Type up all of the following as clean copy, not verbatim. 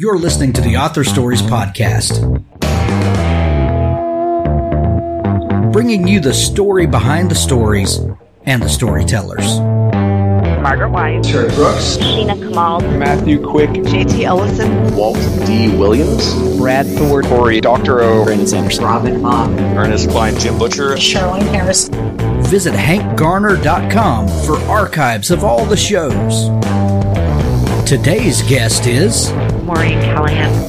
You're listening to the Author Stories Podcast, bringing you the story behind the stories and the storytellers. Margaret White, Terry Brooks, Sheena Kamal, Matthew Quick, JT Ellison, Walt D. Williams, Brad Thor, Corey, Dr. O, Brandon Sanderson, Robin Mom, Ernest Klein, Jim Butcher, Sherwin Harris. Visit hankgarner.com for archives of all the shows. Today's guest is Maureen Callahan.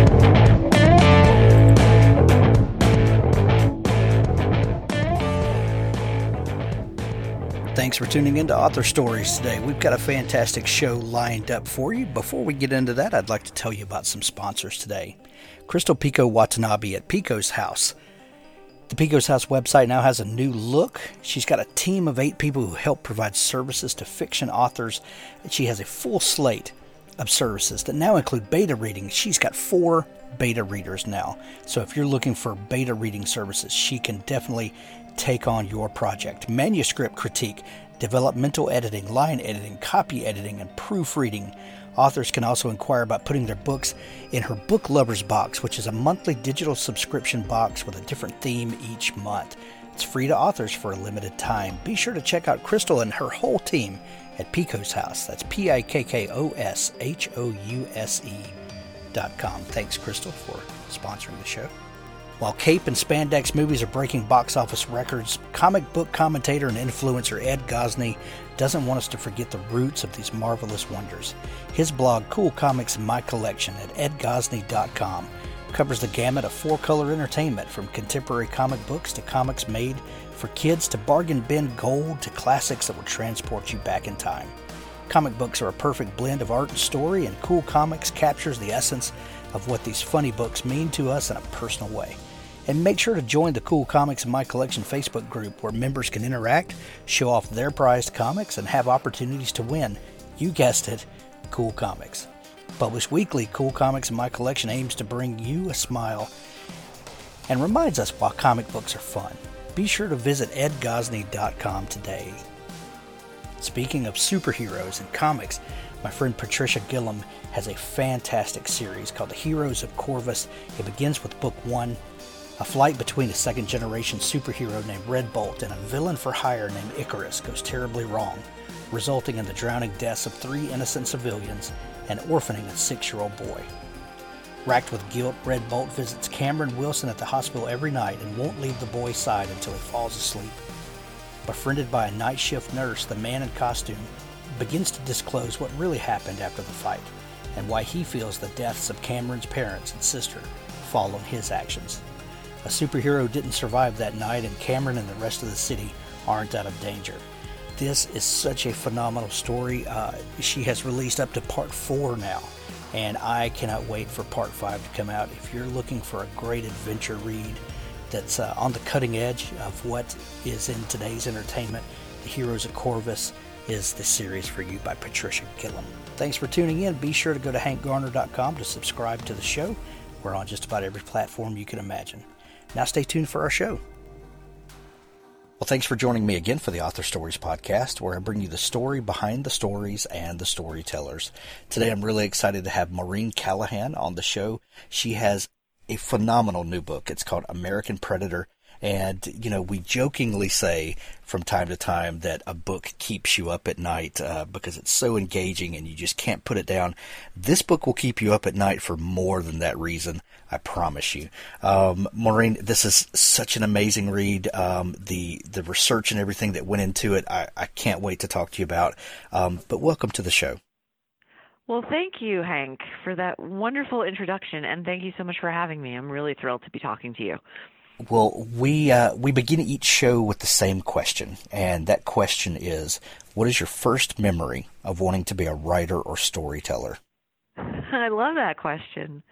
Thanks for tuning in to Author Stories today. We've got a fantastic show lined up for you. Before we get into that, I'd like to tell you about some sponsors today. Crystal Pico Watanabe at Pico's House. The Pico's House website now has a new look. She's got a team of 8 people who help provide services to fiction authors. She has a full slate of services that now include beta reading. She's got 4 beta readers now. So if you're looking for beta reading services, she can definitely take on your project. Manuscript critique, developmental editing, line editing, copy editing, and proofreading. Authors can also inquire about putting their books in her Book Lovers Box, which is a monthly digital subscription box with a different theme each month. It's free to authors for a limited time. Be sure to check out Crystal and her whole team at Pico's House. That's PIKKOSHOUSE.com. Thanks, Crystal, for sponsoring the show. While cape and spandex movies are breaking box office records, comic book commentator and influencer Ed Gosney doesn't want us to forget the roots of these marvelous wonders. His blog, Cool Comics in My Collection at edgosney.com, covers the gamut of 4-color entertainment, from contemporary comic books to comics made for kids to bargain bin gold to classics that will transport you back in time. Comic books are a perfect blend of art and story, and Cool Comics captures the essence of what these funny books mean to us in a personal way. And make sure to join the Cool Comics in My Collection Facebook group, where members can interact, show off their prized comics, and have opportunities to win. You guessed it, Cool Comics. Published weekly, Cool Comics in My Collection aims to bring you a smile and reminds us why comic books are fun. Be sure to visit edgosney.com today. Speaking of superheroes and comics, my friend Patricia Gillam has a fantastic series called The Heroes of Corvus. It begins with Book 1, a flight between a second-generation superhero named Red Bolt and a villain for hire named Icarus goes terribly wrong, resulting in the drowning deaths of 3 innocent civilians and orphaning a 6-year-old boy. Racked with guilt, Red Bolt visits Cameron Wilson at the hospital every night and won't leave the boy's side until he falls asleep. Befriended by a night shift nurse, the man in costume begins to disclose what really happened after the fight and why he feels the deaths of Cameron's parents and sister fall on his actions. A superhero didn't survive that night, and Cameron and the rest of the city aren't out of danger. This is such a phenomenal story. She has released up to part 4 now, and I cannot wait for part 5 to come out. If you're looking for a great adventure read that's on the cutting edge of what is in today's entertainment, The Heroes of Corvus is the series for you by Patricia Gillam. Thanks for tuning in. Be sure to go to hankgarner.com to subscribe to the show. We're on just about every platform you can imagine. Now stay tuned for our show. Well, thanks for joining me again for the Author Stories Podcast, where I bring you the story behind the stories and the storytellers. Today I'm really excited to have Maureen Callahan on the show. She has a phenomenal new book. It's called American Predator. And, we jokingly say from time to time that a book keeps you up at night because it's so engaging and you just can't put it down. This book will keep you up at night for more than that reason, I promise you. Maureen, this is such an amazing read. The research and everything that went into it, I can't wait to talk to you about. But welcome to the show. Well, thank you, Hank, for that wonderful introduction, and thank you so much for having me. I'm really thrilled to be talking to you. Well, we begin each show with the same question, and that question is, what is your first memory of wanting to be a writer or storyteller? I love that question.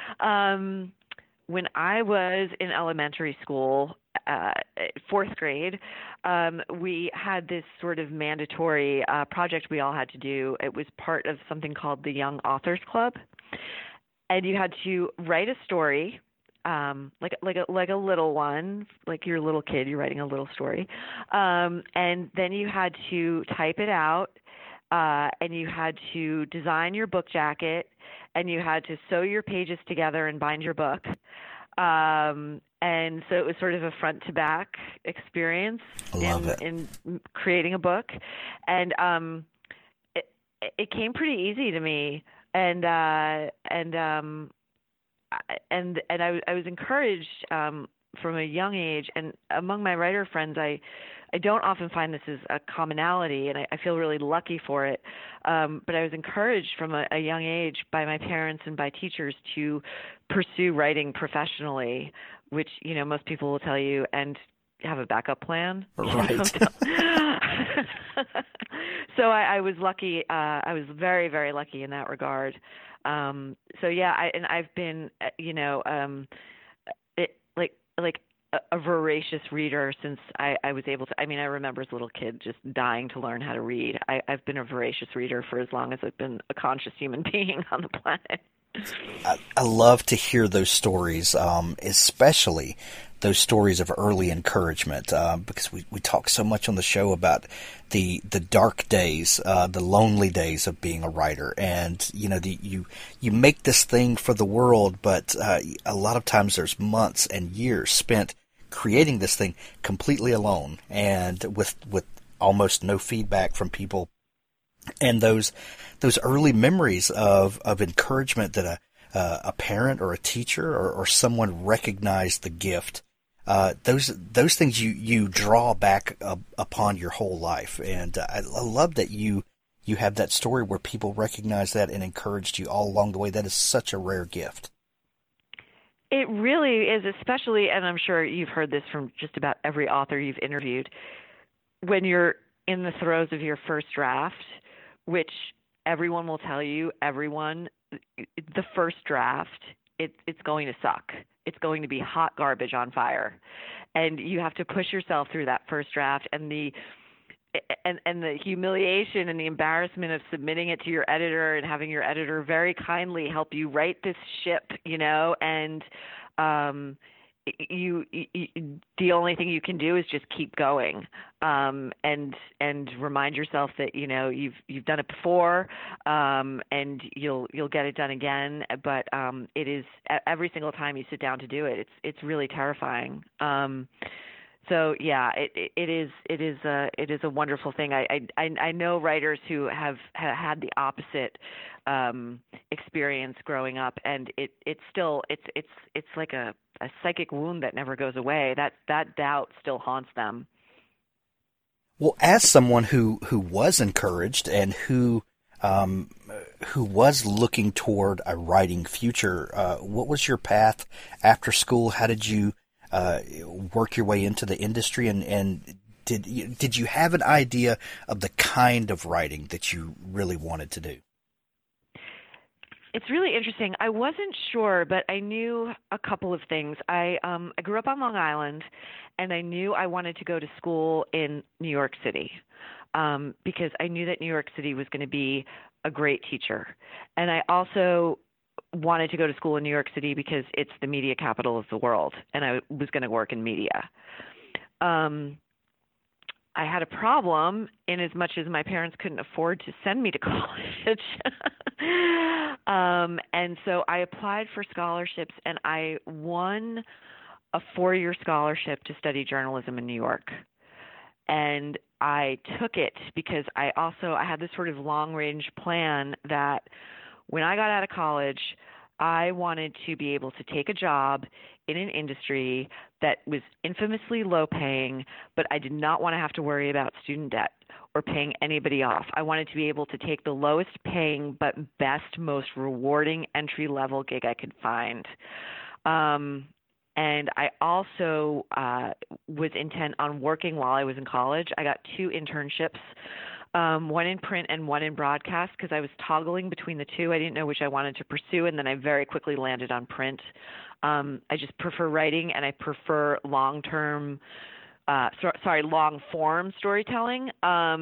When I was in elementary school, 4th grade, we had this sort of mandatory project we all had to do. It was part of something called the Young Authors Club, and you had to write a story. Like a little one, like you're a little kid, you're writing a little story. And then you had to type it out and you had to design your book jacket, and you had to sew your pages together and bind your book. And so it was sort of a front to back experience I love it. in creating a book. And it, it came pretty easy to me. And I was encouraged from a young age, and among my writer friends, I don't often find this as a commonality, and I feel really lucky for it. But I was encouraged from a young age by my parents and by teachers to pursue writing professionally, which most people will tell you, and have a backup plan. Right. So I was lucky. I was very, very lucky in that regard. So yeah, I've been, like a voracious reader since I was able to. I mean, I remember as a little kid just dying to learn how to read. I've been a voracious reader for as long as I've been a conscious human being on the planet. I love to hear those stories, especially those stories of early encouragement, because we talk so much on the show about the dark days, the lonely days of being a writer, and you make this thing for the world, but a lot of times there's months and years spent creating this thing completely alone, and with almost no feedback from people. And those early memories of encouragement that a parent or a teacher or someone recognized the gift, those things you draw back upon your whole life. And I love that you have that story where people recognized that and encouraged you all along the way. That is such a rare gift. It really is, especially, and I'm sure you've heard this from just about every author you've interviewed, when you're in the throes of your first draft, which everyone will tell you, the first draft, it's going to suck. It's going to be hot garbage on fire. And you have to push yourself through that first draft, and the humiliation and the embarrassment of submitting it to your editor and having your editor very kindly help you write this ship, and the only thing you can do is just keep going, and remind yourself that you've done it before, and you'll get it done again. But it is every single time you sit down to do it, it's really terrifying. So yeah, it is a wonderful thing. I know writers who have had the opposite experience growing up, and it's still like a psychic wound that never goes away. That doubt still haunts them. Well, as someone who was encouraged and who was looking toward a writing future, what was your path after school? How did you work your way into the industry, and did you have an idea of the kind of writing that you really wanted to do? It's really interesting. I wasn't sure, but I knew a couple of things. I grew up on Long Island, and I knew I wanted to go to school in New York City, because I knew that New York City was going to be a great teacher. And I also wanted to go to school in New York City because it's the media capital of the world, and I was going to work in media. I had a problem in as much as my parents couldn't afford to send me to college. And so I applied for scholarships, and I won a 4-year scholarship to study journalism in New York. And I took it because I had this sort of long-range plan that when I got out of college, I wanted to be able to take a job in an industry that was infamously low paying, but I did not want to have to worry about student debt or paying anybody off. I wanted to be able to take the lowest paying but best, most rewarding entry level gig I could find. And I also was intent on working while I was in college. I got 2 internships, one in print and one in broadcast, because I was toggling between the two. I didn't know which I wanted to pursue, and then I very quickly landed on print. I just prefer writing, and I prefer long-form storytelling.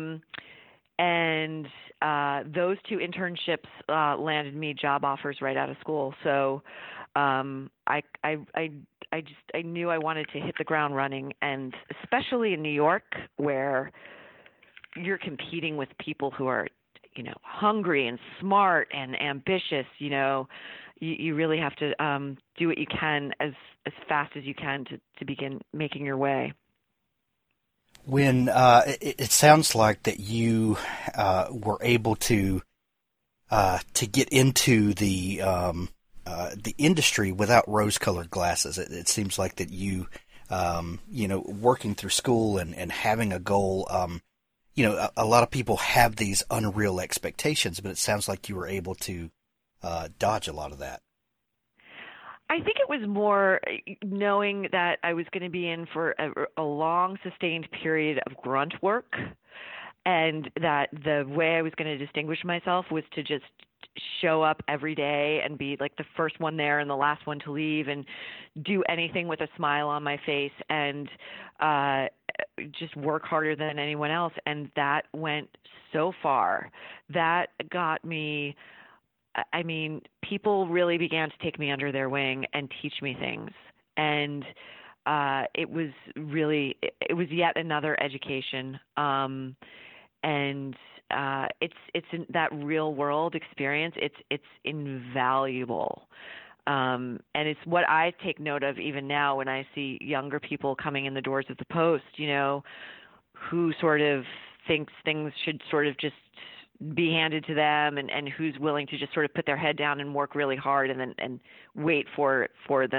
And those 2 internships landed me job offers right out of school. So I knew I wanted to hit the ground running, and especially in New York, where you're competing with people who are hungry and smart and ambitious. You really have to do what you can as fast as you can to begin making your way. When it sounds like that you were able to get into the industry without rose-colored glasses. It seems like that you, working through school and having a goal. A lot of people have these unreal expectations, but it sounds like you were able to dodge a lot of that. I think it was more knowing that I was going to be in for a long, sustained period of grunt work, and that the way I was going to distinguish myself was to just show up every day and be like the first one there and the last one to leave, and do anything with a smile on my face, and just work harder than anyone else. And that went so far. That got me. I mean, people really began to take me under their wing and teach me things. And it was yet another education. And it's in that real world experience. It's invaluable. And it's what I take note of even now when I see younger people coming in the doors of the Post, who sort of thinks things should sort of just be handed to them, and who's willing to just sort of put their head down and work really hard and wait for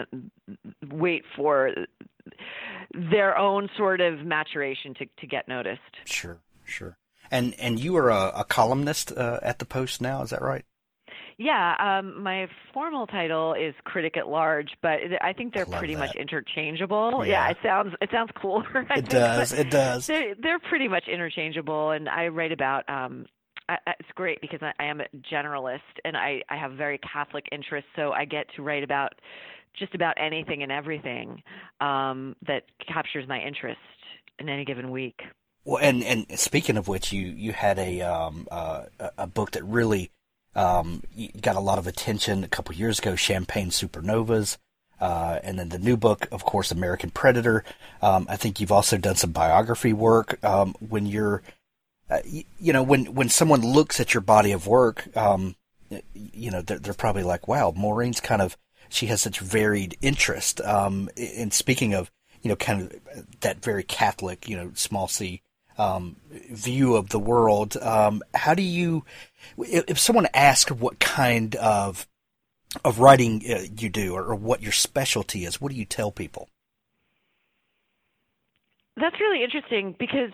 their own sort of maturation to get noticed. Sure. And you are a columnist at the Post now, is that right? Yeah, my formal title is critic at large, but I think they're pretty much interchangeable. Yeah, it sounds cooler. It does. They're pretty much interchangeable, and I write about. It's great because I am a generalist, and I have very Catholic interests, so I get to write about just about anything and everything that captures my interest in any given week. Well, and speaking of which, you had a book that really got a lot of attention a couple years ago, Champagne Supernovas, and then the new book, of course, American Predator. I think you've also done some biography work. When you're when someone looks at your body of work, they're probably like, wow, Maureen's she has such varied interest. And speaking of, kind of that very Catholic, small c, view of the world, how do you, if someone asks what kind of writing you do or what your specialty is, what do you tell people? That's really interesting because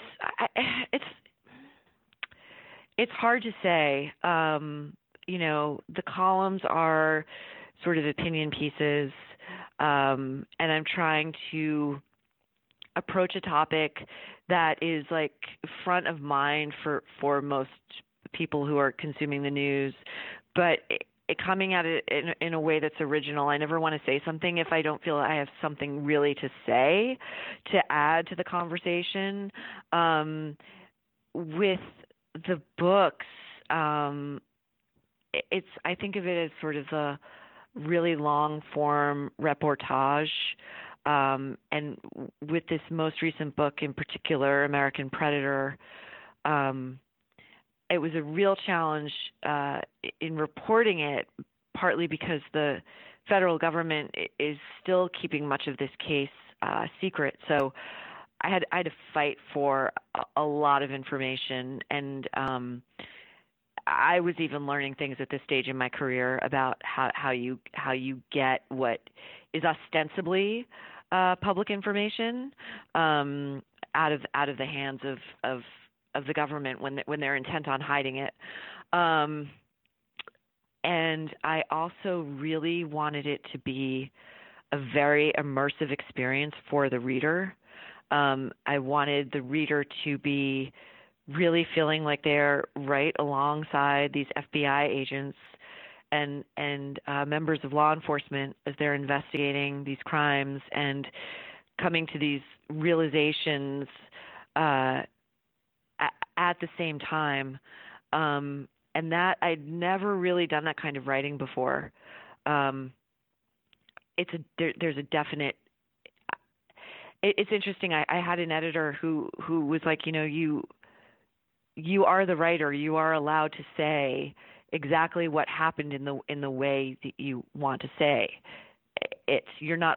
it's hard to say. The columns are sort of opinion pieces, and I'm trying to approach a topic that is like front of mind for most people who are consuming the news, but coming at it in a way that's original. I never want to say something if I don't feel I have something really to say to add to the conversation. With the books, I think of it as sort of a really long form reportage. And with this most recent book in particular, American Predator, it was a real challenge in reporting it, partly because the federal government is still keeping much of this case secret. So I had to fight for a lot of information, and I was even learning things at this stage in my career about how you get what is ostensibly public information out of the hands of the government when they're intent on hiding it. And I also really wanted it to be a very immersive experience for the reader. I wanted the reader to be really feeling like they're right alongside these FBI agents and members of law enforcement as they're investigating these crimes and coming to these realizations at the same time. And that I'd never really done that kind of writing before. There's a definite. It's interesting. I had an editor who was like, you are the writer. You are allowed to say exactly what happened in the way that you want to say. You're not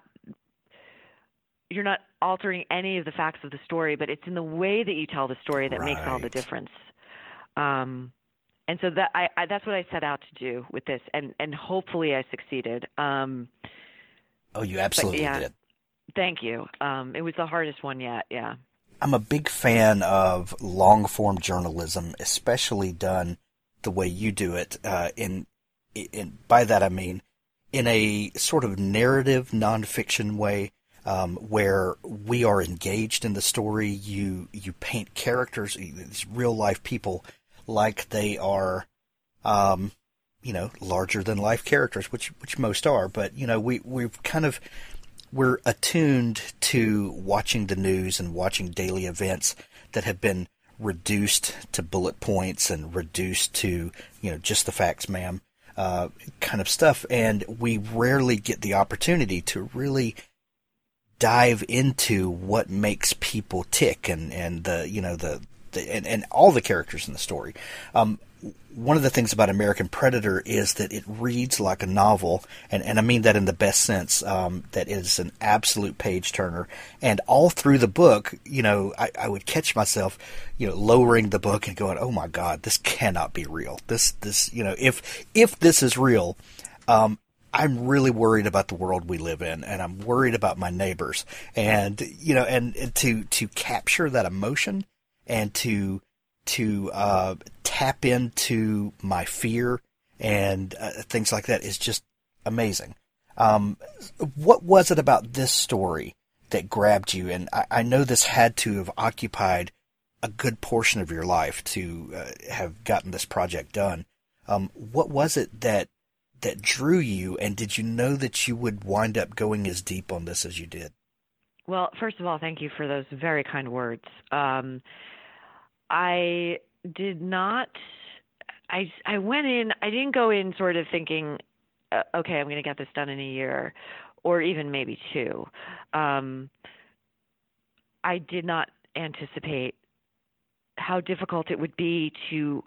altering any of the facts of the story, but it's in the way that you tell the story that makes all the difference. And so that's what I set out to do with this, and hopefully I succeeded. Oh, you absolutely did. Thank you. It was the hardest one yet, yeah. I'm a big fan of long-form journalism, especially done the way you do it. In by that I mean in a sort of narrative nonfiction way, where we are engaged in the story. You paint characters, these real-life people, like they are, larger than life characters, which most are. But we're attuned to watching the news and watching daily events that have been reduced to bullet points and reduced to just the facts, ma'am, kind of stuff. And we rarely get the opportunity to really dive into what makes people tick and all the characters in the story. One of the things about American Predator is that it reads like a novel, and I mean that in the best sense, that it is an absolute page-turner. And all through the book, I would catch myself, lowering the book and going, oh my God, this cannot be real. This if this is real, I'm really worried about the world we live in, and I'm worried about my neighbors. And, and to capture that emotion and to tap into my fear and things like that is just amazing. What was it about this story that grabbed you? And I know this had to have occupied a good portion of your life to have gotten this project done. What was it that drew you, and did you know that you would wind up going as deep on this as you did? Well, first of all, thank you for those very kind words. I did not. I went in. I didn't go in sort of thinking, okay, I'm going to get this done in a year, or even maybe 2. I did not anticipate how difficult it would be to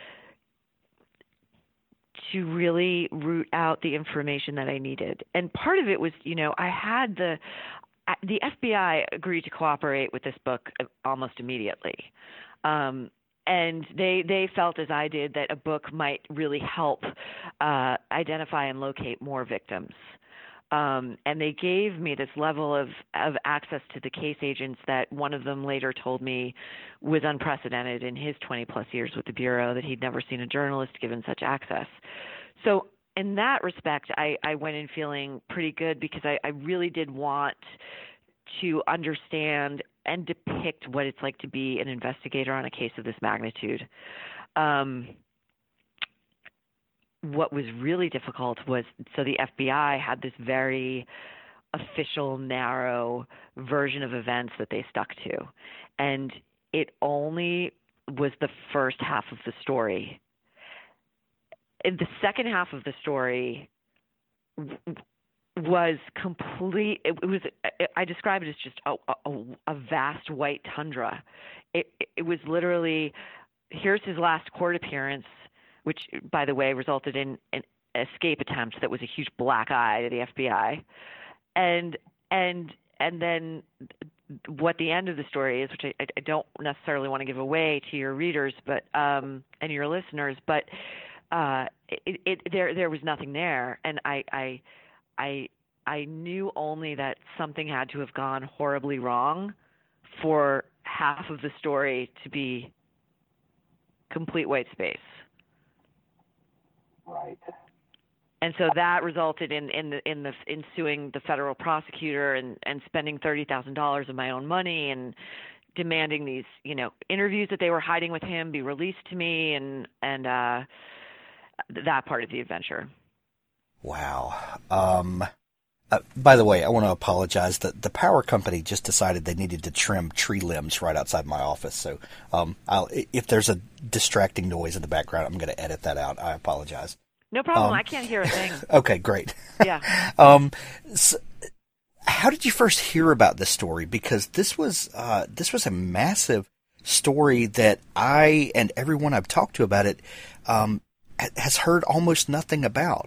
really root out the information that I needed. And part of it was, I had the FBI agreed to cooperate with this book almost immediately. And they felt, as I did, that a book might really help identify and locate more victims. And they gave me this level of access to the case agents that one of them later told me was unprecedented in his 20-plus years with the Bureau, that he'd never seen a journalist given such access. So in that respect, I went in feeling pretty good, because I really did want to understand and depict what it's like to be an investigator on a case of this magnitude. What was really difficult was, so the FBI had this very official, narrow version of events that they stuck to. And it only was the first half of the story. In the second half of the story was complete. I describe it as just a vast white tundra. It was literally, here's his last court appearance, which, by the way, resulted in an escape attempt that was a huge black eye to the FBI, and then what the end of the story is, which I don't necessarily want to give away to your readers, but and your listeners, but there was nothing there, and I knew only that something had to have gone horribly wrong for half of the story to be complete white space. Right. And so that resulted in suing the federal prosecutor and spending $30,000 of my own money and demanding these, interviews that they were hiding with him be released to me, and that part of the adventure. Wow. By the way, I want to apologize. The power company just decided they needed to trim tree limbs right outside my office. So if there's a distracting noise in the background, I'm going to edit that out. I apologize. No problem. I can't hear a thing. Okay, great. Yeah. So how did you first hear about this story? Because this was a massive story that I and everyone I've talked to about it has heard almost nothing about.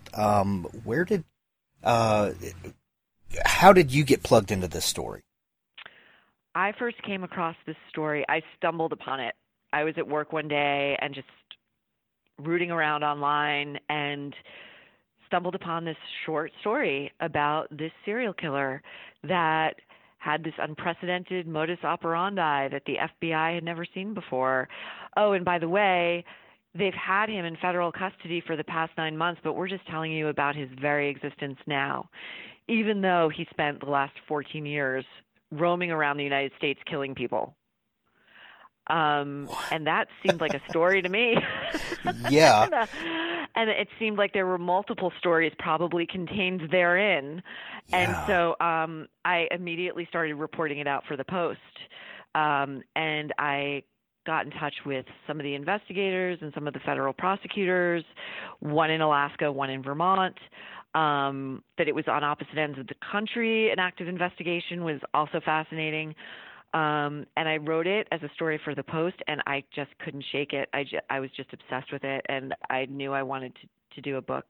How did you get plugged into this story? I first came across this story. I stumbled upon it. I was at work one day and just rooting around online and stumbled upon this short story about this serial killer that had this unprecedented modus operandi that the FBI had never seen before. Oh, and by the way, they've had him in federal custody for the past 9 months, but we're just telling you about his very existence now, even though he spent the last 14 years roaming around the United States killing people. And that seemed like a story to me. Yeah. And it seemed like there were multiple stories probably contained therein. Yeah. And so I immediately started reporting it out for the Post. And I got in touch with some of the investigators and some of the federal prosecutors, one in Alaska, one in Vermont. That it was on opposite ends of the country. An active investigation was also fascinating. And I wrote it as a story for the Post, and I just couldn't shake it. I was just obsessed with it, and I knew I wanted to do a book.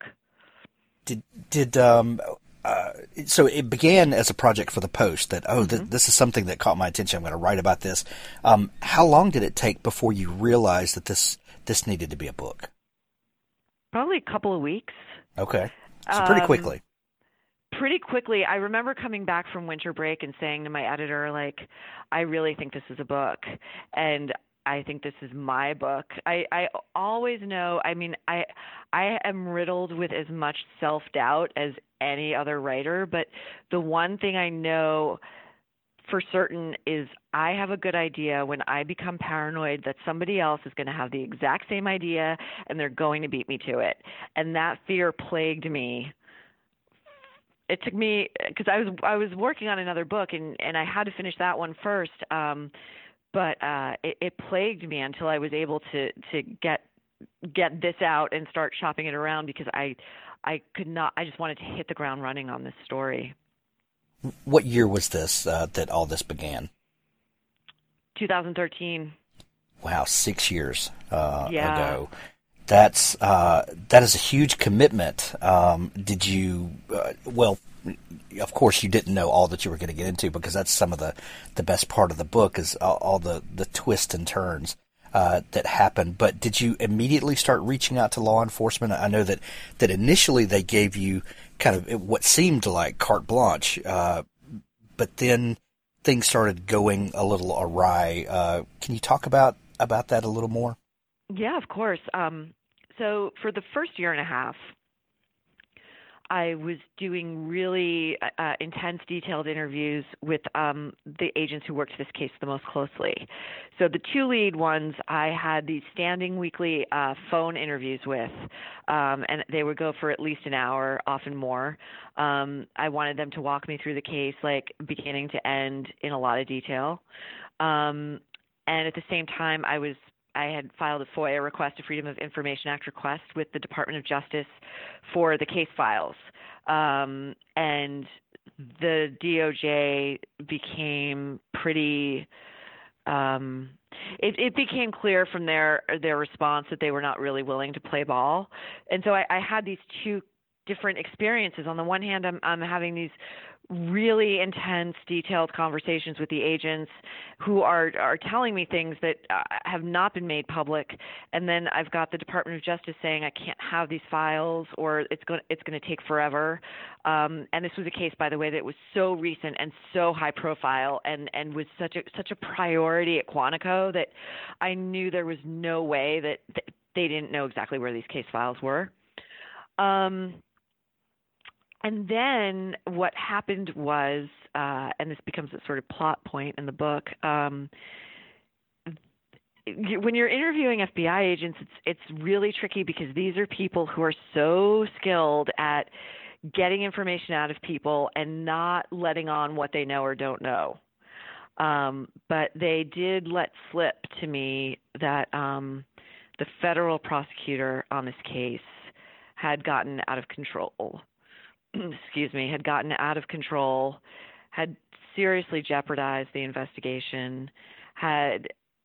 So it began as a project for the Post that, Mm-hmm. this is something that caught my attention. I'm going to write about this. How long did it take before you realized that this needed to be a book? Probably a couple of weeks. Okay. So pretty quickly. Pretty quickly. I remember coming back from winter break and saying to my editor, like, I really think this is a book. And I think this is my book. I always know, I mean, I am riddled with as much self-doubt as any other writer, but the one thing I know for certain is I have a good idea when I become paranoid that somebody else is going to have the exact same idea and they're going to beat me to it. And that fear plagued me. It took me, because I was working on another book and I had to finish that one first. But it plagued me until I was able to get this out and start shopping it around, because I could not. I just wanted to hit the ground running on this story. What year was this that all this began? 2013. Wow, 6 years Yeah. ago. That is a huge commitment. Did you? Well, of course, you didn't know all that you were going to get into, because that's some of the best part of the book is all the twists and turns that happen. But did you immediately start reaching out to law enforcement? I know that initially they gave you kind of what seemed like carte blanche, but then things started going a little awry. Can you talk about that a little more? Yeah, of course. So for the first year and a half, I was doing really intense, detailed interviews with the agents who worked this case the most closely. So the two lead ones, I had these standing weekly phone interviews with, and they would go for at least an hour, often more. I wanted them to walk me through the case, like beginning to end, in a lot of detail. And at the same time, I had filed a FOIA request, a Freedom of Information Act request, with the Department of Justice for the case files. And the DOJ became pretty it became clear from their response that they were not really willing to play ball. And so I had these two different experiences. On the one hand, I'm having these really intense, detailed conversations with the agents who are telling me things that have not been made public, and then I've got the Department of Justice saying I can't have these files, or it's going to take forever. And this was a case, by the way, that was so recent and so high profile, and was such a priority at Quantico that I knew there was no way that they didn't know exactly where these case files were. And then what happened was, and this becomes a sort of plot point in the book, when you're interviewing FBI agents, it's really tricky, because these are people who are so skilled at getting information out of people and not letting on what they know or don't know. But they did let slip to me that the federal prosecutor on this case had gotten out of control. Had gotten out of control, had seriously jeopardized the investigation, had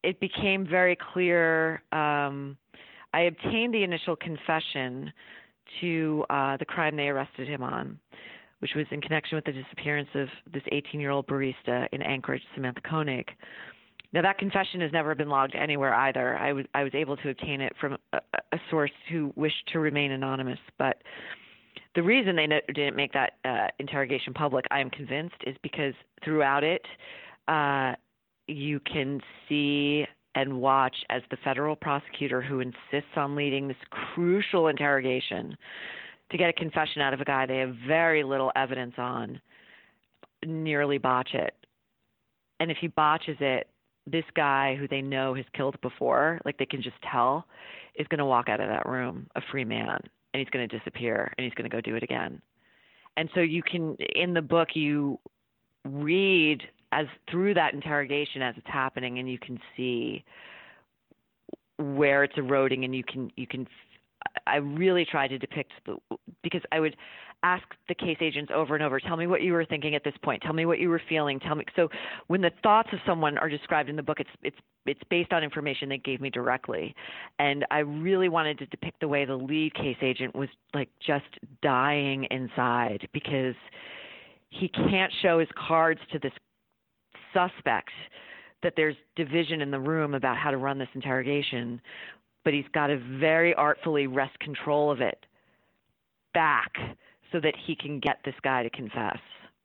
it became very clear. I obtained the initial confession to the crime they arrested him on, which was in connection with the disappearance of this 18-year-old barista in Anchorage, Samantha Koenig. Now, that confession has never been logged anywhere either. I was able to obtain it from a source who wished to remain anonymous. But the reason they didn't make that interrogation public, I am convinced, is because throughout it, you can see and watch as the federal prosecutor, who insists on leading this crucial interrogation to get a confession out of a guy they have very little evidence on, nearly botch it. And if he botches it, this guy who they know has killed before, like they can just tell, is going to walk out of that room a free man, and he's going to disappear, and he's going to go do it again. And so you can, in the book, you read as through that interrogation as it's happening, and you can see where it's eroding, and you can. I really try to depict because I would ask the case agents over and over, tell me what you were thinking at this point, tell me what you were feeling, tell me. So when the thoughts of someone are described in the book, it's based on information they gave me directly. And I really wanted to depict the way the lead case agent was like just dying inside, because he can't show his cards to this suspect that there's division in the room about how to run this interrogation, but he's got to very artfully wrest control of it back so that he can get this guy to confess.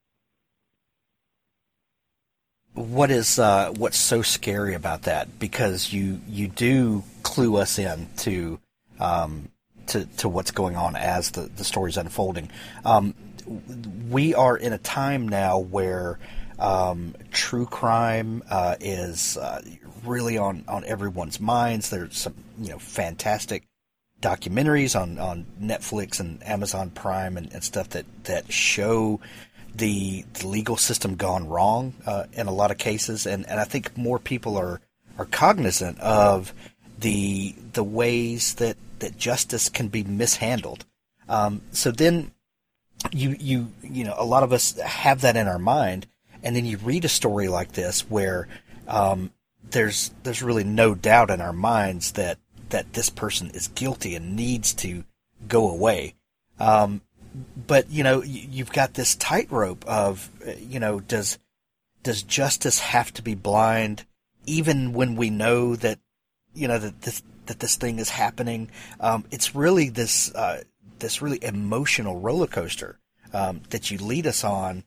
What's so scary about that? Because you do clue us in to what's going on as the story's unfolding. We are in a time now where true crime is really on everyone's minds. There's some fantastic documentaries on Netflix and Amazon Prime and stuff that show the legal system gone wrong in a lot of cases, and I think more people are cognizant of the ways that justice can be mishandled. So then you a lot of us have that in our mind, and then you read a story like this where there's really no doubt in our minds that this person is guilty and needs to go away. But you've got this tightrope of does justice have to be blind even when we know that that this thing is happening? It's really this really emotional roller coaster that you lead us on,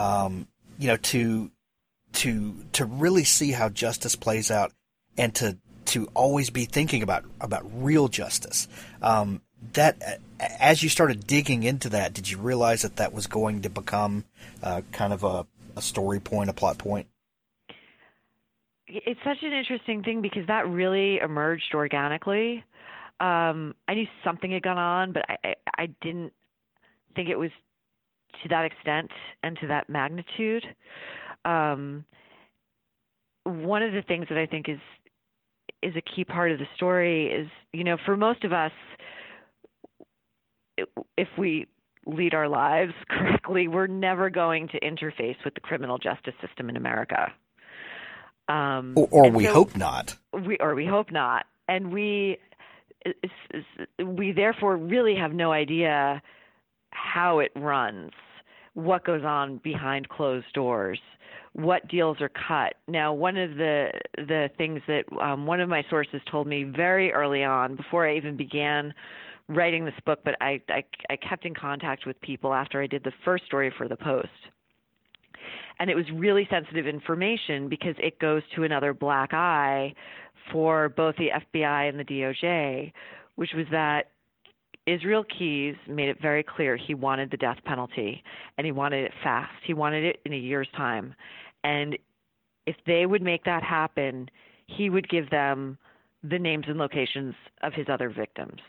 to really see how justice plays out, and to always be thinking about real justice. That as you started digging into that, did you realize that was going to become kind of a story point, a plot point? It's such an interesting thing because that really emerged organically. I knew something had gone on, but I didn't think it was to that extent and to that magnitude. One of the things that I think is a key part of the story is, for most of us, if we lead our lives correctly, we're never going to interface with the criminal justice system in America. Or we hope not. We hope not. And we therefore really have no idea how it runs, what goes on behind closed doors, what deals are cut. Now, one of the things that one of my sources told me very early on, before I even began writing this book, but I kept in contact with people after I did the first story for the Post. And it was really sensitive information because it goes to another black eye for both the FBI and the DOJ, which was that Israel Keyes made it very clear he wanted the death penalty, and he wanted it fast. He wanted it in a year's time. And if they would make that happen, he would give them the names and locations of his other victims.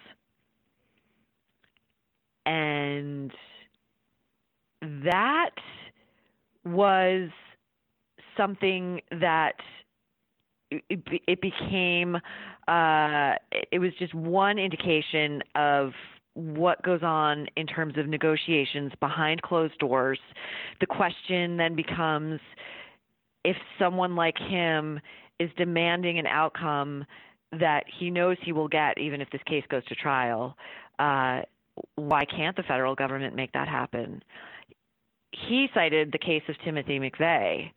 And that was something that it became, it was just one indication of what goes on in terms of negotiations behind closed doors. The question then becomes, if someone like him is demanding an outcome that he knows he will get even if this case goes to trial. Why can't the federal government make that happen? He cited the case of Timothy McVeigh,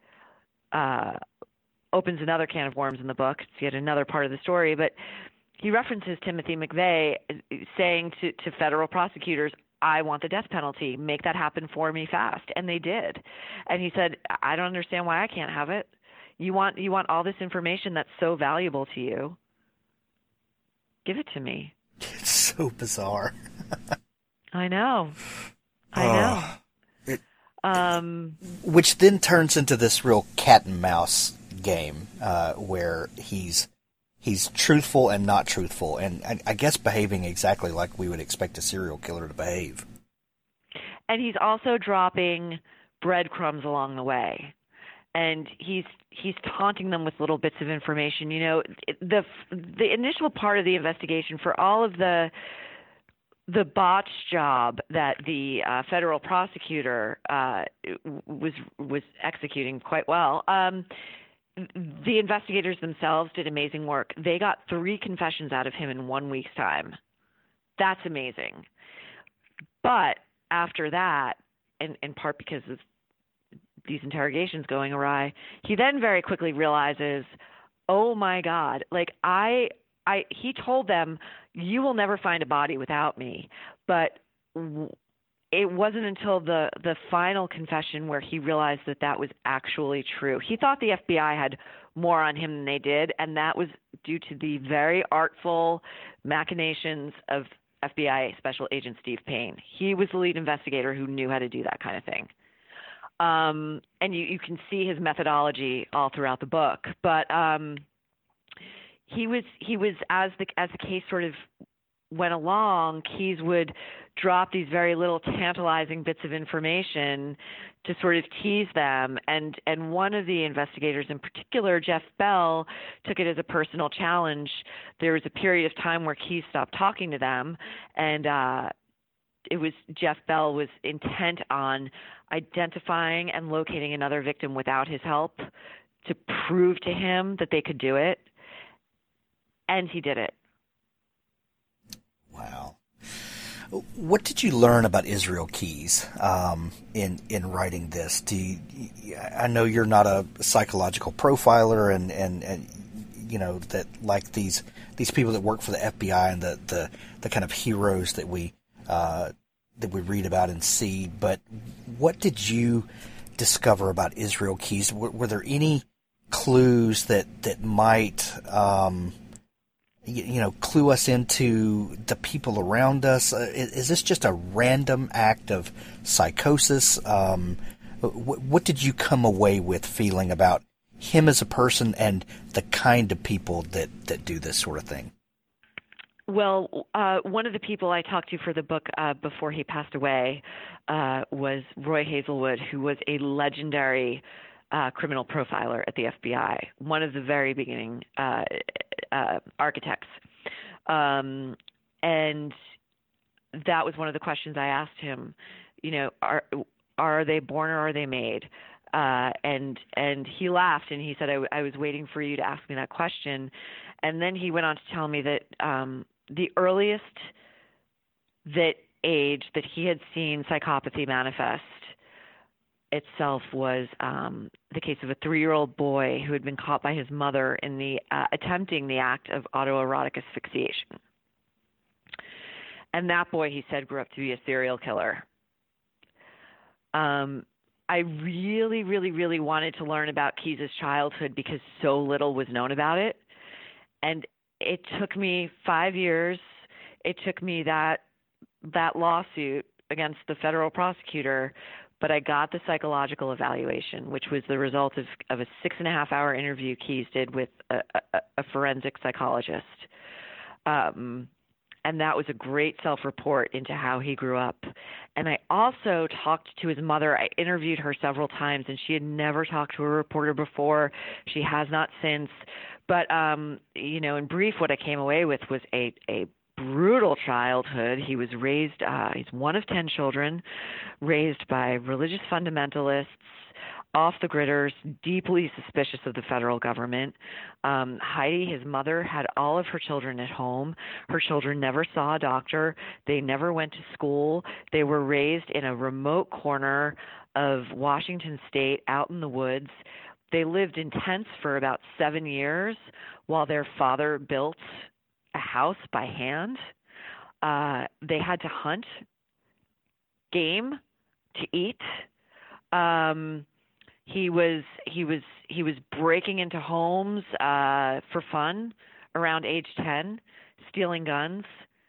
opens another can of worms in the book. It's yet another part of the story, but he references Timothy McVeigh saying to federal prosecutors, I want the death penalty. Make that happen for me fast. And they did. And he said, I don't understand why I can't have it. You want all this information that's so valuable to you. Give it to me. It's so bizarre. I know. Which then turns into this real cat and mouse game where he's truthful and not truthful, and I guess behaving exactly like we would expect a serial killer to behave. And he's also dropping breadcrumbs along the way. And he's taunting them with little bits of information. You know, the initial part of the investigation for all of the botch job that the federal prosecutor was executing quite well. The investigators themselves did amazing work. They got 3 confessions out of him in 1 week's time. That's amazing. But after that, and in part because of these interrogations going awry, he then very quickly realizes, oh my God, like he told them, you will never find a body without me. But it wasn't until the final confession where he realized that was actually true. He thought the FBI had more on him than they did, and that was due to the very artful machinations of FBI Special Agent Steve Payne. He was the lead investigator who knew how to do that kind of thing. And you can see his methodology all throughout the book. But he was as the case sort of went along, Keyes would drop these very little tantalizing bits of information to sort of tease them. And one of the investigators in particular, Jeff Bell, took it as a personal challenge. There was a period of time where Keyes stopped talking to them, and it was Jeff Bell was intent on identifying and locating another victim without his help to prove to him that they could do it. And he did it. Wow. What did you learn about Israel Keyes in writing this? I know you're not a psychological profiler, and you know that like these people that work for the FBI and the kind of heroes that we read about and see. But what did you discover about Israel Keyes? Were there any clues that might clue us into the people around us? Is this just a random act of psychosis? What did you come away with feeling about him as a person and the kind of people that do this sort of thing? Well, one of the people I talked to for the book before he passed away was Roy Hazelwood, who was a legendary criminal profiler at the FBI, one of the very beginning architects. And that was one of the questions I asked him, you know, are they born or are they made? And he laughed and he said, I was waiting for you to ask me that question. And then he went on to tell me that the earliest age that he had seen psychopathy manifest itself was the case of a 3-year-old boy who had been caught by his mother in the attempting the act of autoerotic asphyxiation. And that boy, he said, grew up to be a serial killer. I really, really, really wanted to learn about Keyes' childhood because so little was known about it. And it took me 5 years. It took me that lawsuit against the federal prosecutor, but I got the psychological evaluation, which was the result of a 6.5-hour interview Keyes did with a forensic psychologist. And that was a great self-report into how he grew up. And I also talked to his mother. I interviewed her several times, and she had never talked to a reporter before. She has not since. But, in brief, what I came away with was a brutal childhood. He was raised, he's one of 10 children, raised by religious fundamentalists, off the gridders, deeply suspicious of the federal government. Heidi, his mother, had all of her children at home. Her children never saw a doctor. They never went to school. They were raised in a remote corner of Washington State, out in the woods. They lived in tents for about 7 years while their father built a house by hand. They had to hunt game to eat. He was breaking into homes for fun around age 10, stealing guns.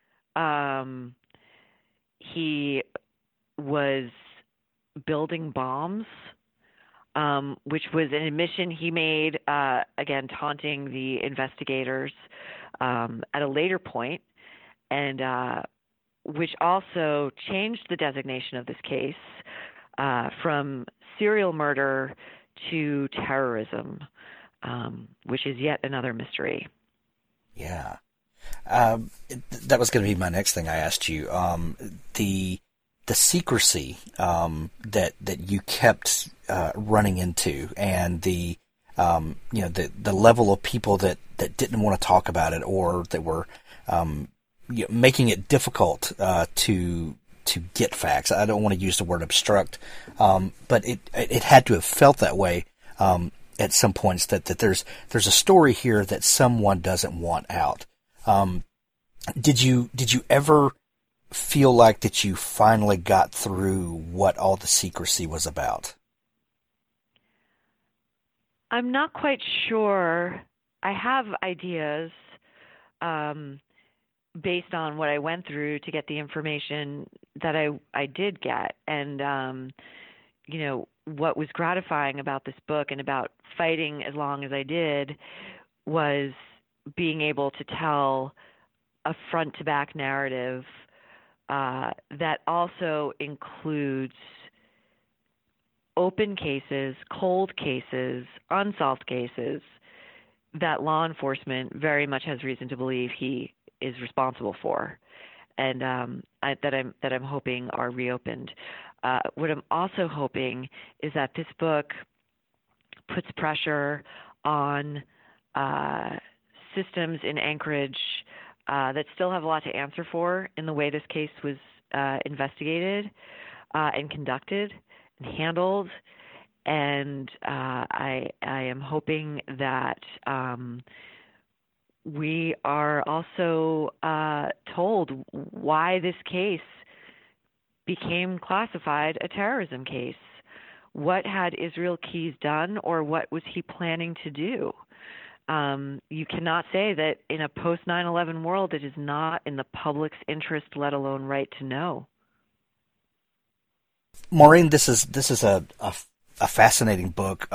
He was building bombs, which was an admission he made, again, taunting the investigators at a later point, and which also changed the designation of this case from serial murder to terrorism, which is yet another mystery. Yeah. That was going to be my next thing I asked you. The secrecy that you kept running into, and the level of people that didn't want to talk about it, or that were making it difficult to get facts. I don't want to use the word obstruct, but it had to have felt that way at some points, that there's a story here that someone doesn't want out. Did you ever feel like that you finally got through what all the secrecy was about? I'm not quite sure. I have ideas based on what I went through to get the information that I did get. And, what was gratifying about this book and about fighting as long as I did was being able to tell a front-to-back narrative that also includes open cases, cold cases, unsolved cases that law enforcement very much has reason to believe he is responsible for, and that I'm hoping are reopened. What I'm also hoping is that this book puts pressure on systems in Anchorage that still have a lot to answer for in the way this case was investigated and conducted and handled. And I am hoping that we are also told why this case became classified a terrorism case. What had Israel Keys done, or what was he planning to do? You cannot say that in a post 9/11 world it is not in the public's interest, let alone right to know. Maureen, this is a fascinating book.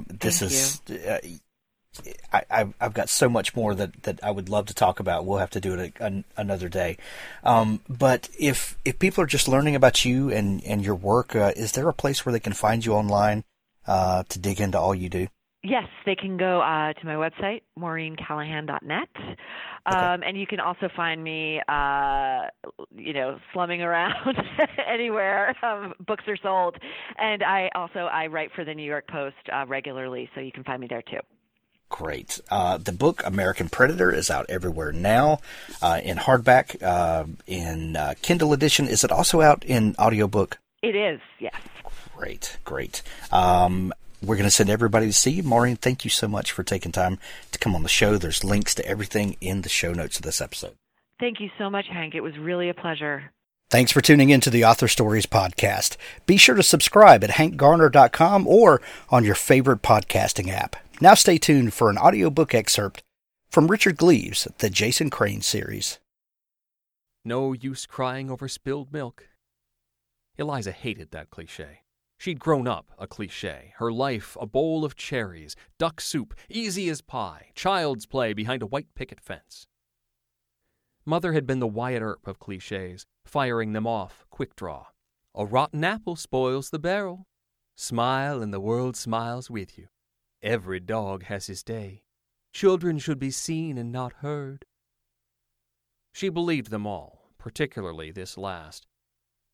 I've got so much more that I would love to talk about. We'll have to do it another day. But if people are just learning about you and your work, is there a place where they can find you online to dig into all you do? Yes, they can go to my website, maureencallahan.net. Okay. And you can also find me, slumming around anywhere books are sold. And I write for the New York Post regularly, so you can find me there too. Great. The book American Predator is out everywhere now, in hardback, in Kindle edition. Is it also out in audiobook? It is, yes. Great. We're going to send everybody to see you. Maureen, thank you so much for taking time to come on the show. There's links to everything in the show notes of this episode. Thank you so much, Hank. It was really a pleasure. Thanks for tuning in to the Author Stories podcast. Be sure to subscribe at hankgarner.com or on your favorite podcasting app. Now stay tuned for an audiobook excerpt from Richard Gleaves, the Jason Crane series. No use crying over spilled milk. Eliza hated that cliche. She'd grown up a cliche, her life a bowl of cherries, duck soup, easy as pie, child's play behind a white picket fence. Mother had been the Wyatt Earp of cliches, firing them off quick draw. A rotten apple spoils the barrel. Smile and the world smiles with you. Every dog has his day. Children should be seen and not heard. She believed them all, particularly this last.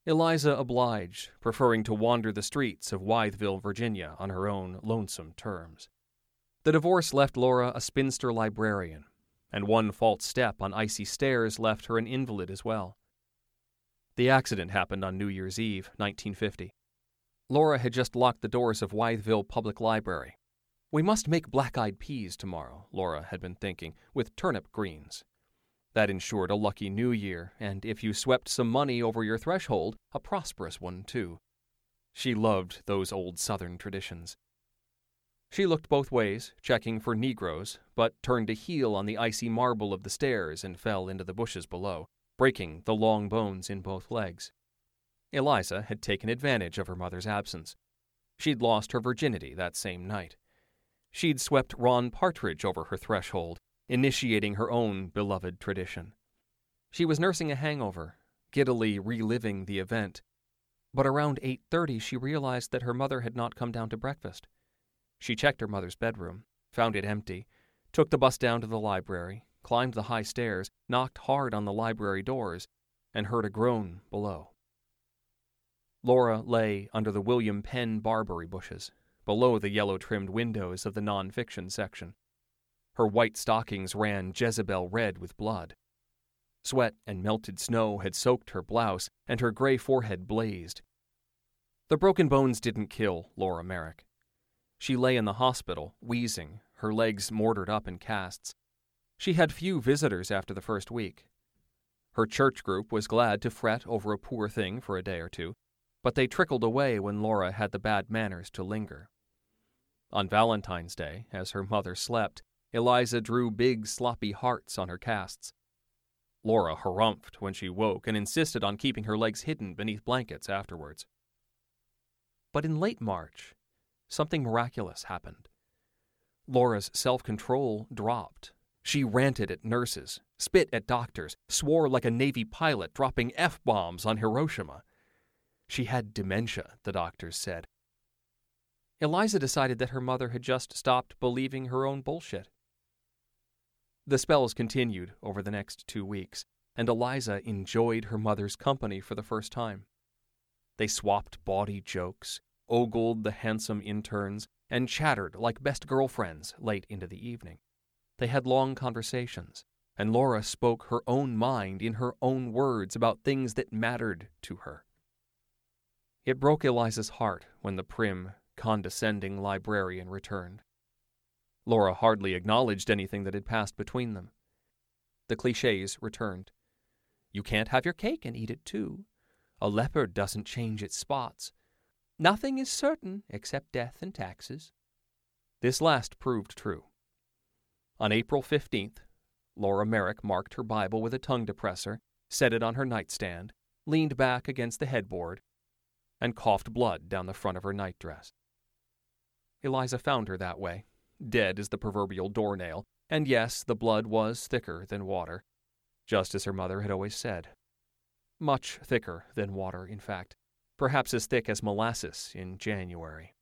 Eliza obliged, preferring to wander the streets of Wytheville, Virginia, on her own lonesome terms. The divorce left Laura a spinster librarian, and one false step on icy stairs left her an invalid as well. The accident happened on New Year's Eve, 1950. Laura had just locked the doors of Wytheville Public Library. "We must make black-eyed peas tomorrow," Laura had been thinking, "with turnip greens." That ensured a lucky new year, and if you swept some money over your threshold, a prosperous one, too. She loved those old Southern traditions. She looked both ways, checking for Negroes, but turned to heel on the icy marble of the stairs and fell into the bushes below, breaking the long bones in both legs. Eliza had taken advantage of her mother's absence. She'd lost her virginity that same night. She'd swept Ron Partridge over her threshold, initiating her own beloved tradition. She was nursing a hangover, giddily reliving the event. But around 8:30 she realized that her mother had not come down to breakfast. She checked her mother's bedroom, found it empty, took the bus down to the library, climbed the high stairs, knocked hard on the library doors, and heard a groan below. Laura lay under the William Penn barberry bushes, below the yellow-trimmed windows of the non-fiction section. Her white stockings ran Jezebel red with blood. Sweat and melted snow had soaked her blouse, and her gray forehead blazed. The broken bones didn't kill Laura Merrick. She lay in the hospital, wheezing, her legs mortared up in casts. She had few visitors after the first week. Her church group was glad to fret over a poor thing for a day or two, but they trickled away when Laura had the bad manners to linger. On Valentine's Day, as her mother slept, Eliza drew big, sloppy hearts on her casts. Laura harumphed when she woke and insisted on keeping her legs hidden beneath blankets afterwards. But in late March, something miraculous happened. Laura's self-control dropped. She ranted at nurses, spit at doctors, swore like a Navy pilot dropping F-bombs on Hiroshima. She had dementia, the doctors said. Eliza decided that her mother had just stopped believing her own bullshit. The spells continued over the next 2 weeks, and Eliza enjoyed her mother's company for the first time. They swapped bawdy jokes, ogled the handsome interns, and chattered like best girlfriends late into the evening. They had long conversations, and Laura spoke her own mind in her own words about things that mattered to her. It broke Eliza's heart when the prim, condescending librarian returned. Laura hardly acknowledged anything that had passed between them. The clichés returned. You can't have your cake and eat it too. A leopard doesn't change its spots. Nothing is certain except death and taxes. This last proved true. On April 15th, Laura Merrick marked her Bible with a tongue depressor, set it on her nightstand, leaned back against the headboard, and coughed blood down the front of her nightdress. Eliza found her that way, dead as the proverbial doornail, and yes, the blood was thicker than water, just as her mother had always said. Much thicker than water, in fact, perhaps as thick as molasses in January.